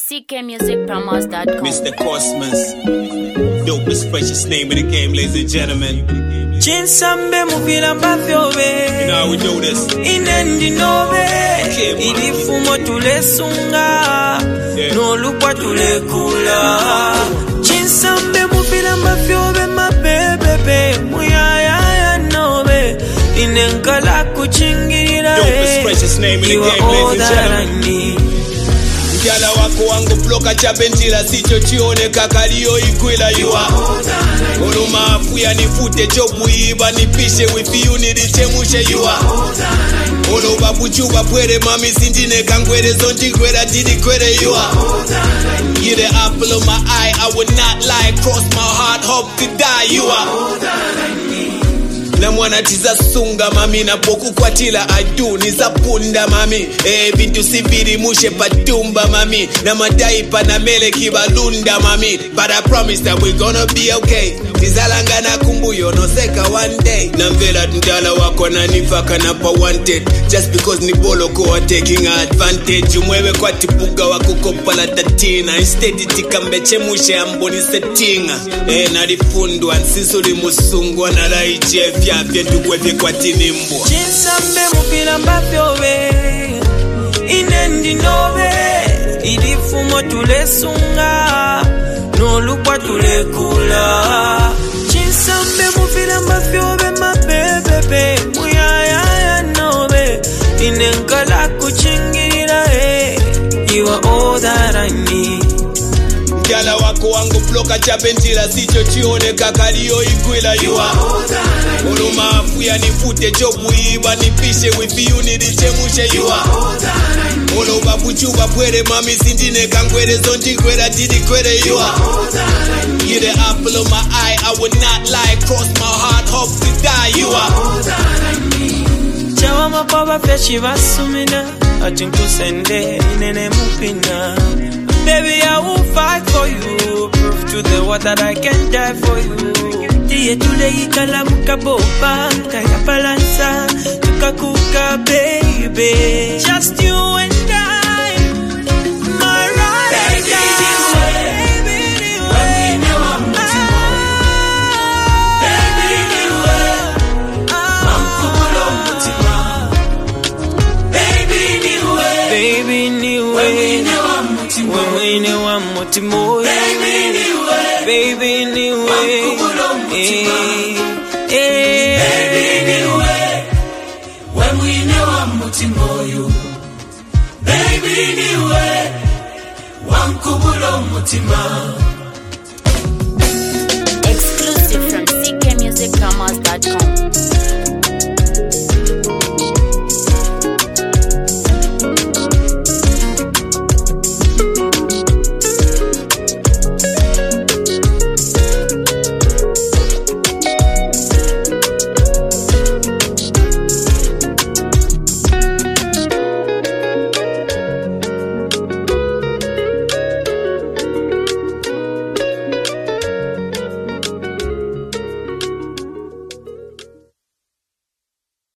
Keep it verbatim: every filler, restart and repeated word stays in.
c k music promos dot com. Mister Cosmos, dopest, freshest name in the game, ladies and gentlemen. Chinsambe mupila mbafyobe. You know how we do this. Inendi nobe. Okay, man. Ilifumo tulesunga. Yeah. No lukwa tulekula. Chinsambe mupila mbafyobe mabebebe. Muyaya nobe. Inenkala kuchingirira. Dopest, freshest name in the game, ladies and gentlemen. Mjala wako wangu floka chabentila sicho chioneka kalio ikwila yuwa Oluma afuya nifute chobu iba nipishe wifiyu nilichemushe yuwa Olo babuchuba pwere mami sindine kangwere zonti kwera didi kwere yuwa You're the apple of my eye, I would not lie. Cross my heart, hope to die yuwa Na mwana tiza sunga mami na boku kwa tila adu nizapunda mami eh bintu siviri mushe patumba mami na madaipa na mele kibalunda mami but I promise that we're gonna be okay tizalanga na kumbuyo no seka one day na mvela ndala wako na nifaka na pa wanted just because ni bolo ko taking advantage umwewe kwa tipuga wako kopala tatina instead tikambeche mushe amboni settinga eh na rifundwa nsisuli musungwa na raiche Fyafye tukwevye kwa tinimbo Chinsambe mupila mbafyobe Inendi nobe Ilifumo tulesunga Nolukwa tulekula Chinsambe mupila mbafyobe mabebebe Muyaya nobe Inenkala kuchingirira hey. You are all that I need Mjala wako wangu floka chabentila sicho chioneka kalio ikwila yuwa Oluma afuya nifute chobu iba nipishe wifiyu nilichemushe yuwa Olo babuchuba pwere mami sindine kangwere zonti kwera didi kwere yuwa You're the apple of my eye, I would not lie. Cross my heart, hope to die yuwa Chawa mapaba feshi basumina Atinkusende inene mupina Baby, I will fight for you. Prove to the world that I can die for you. Tiye tule ikala mukaboba, kaya balansa, tukakuka baby. Just you and I, my ride or die. Baby, niwe, baby, niwe, mamkulo mutima. Baby, niwe, baby, niwe. When we knew I'm what more, baby, niwe, baby, niwe, eh, baby, niwe. When we knew I'm what more, you, baby, niwe, one kubulo mutima. Exclusive from c k music promos dot com.